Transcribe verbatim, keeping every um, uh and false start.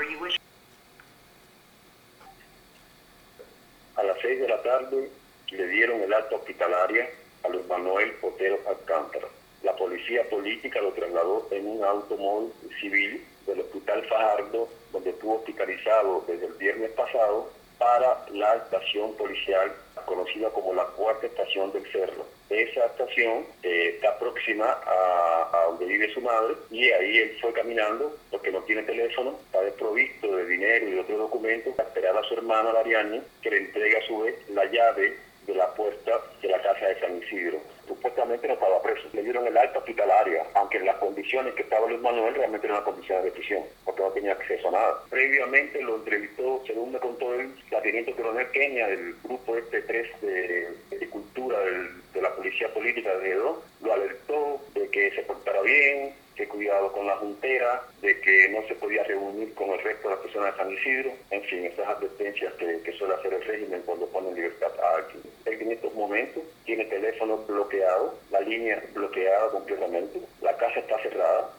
you wish. A las seis de la tarde le dieron el alta hospitalaria a Luis Manuel Otero Alcántara. La policía política lo trasladó en un automóvil civil del Hospital Fajardo, donde estuvo hospitalizado desde el viernes pasado, para la estación policial conocida como la Cuarta Estación del Cerro. Esa estación eh, está próxima a, a donde vive su madre, y ahí él fue caminando porque no tiene teléfono, está desprovisto de dinero y de otros documentos, a esperar a su hermana Dariani, que le entregue a su vez la llave de la puerta de la casa de San Isidro. Supuestamente no estaba preso, le dieron el alta hospitalaria, aunque en las condiciones que estaba Luis Manuel realmente era una condición de prisión, porque no tenía acceso a nada. Previamente lo entrevistó, según me contó él, la teniente coronel Peña, del grupo este tres de, de cultura del, de la policía política de Edo, lo alertó de que se portara bien, que cuidado con la juntera, de que no se podía reunir con el resto de las personas de San Isidro, en fin, esas advertencias que, que suele hacer el régimen cuando pone en libertad a alguien. Él en estos momentos tiene teléfono bloqueado, la línea bloqueada completamente, la casa está cerrada,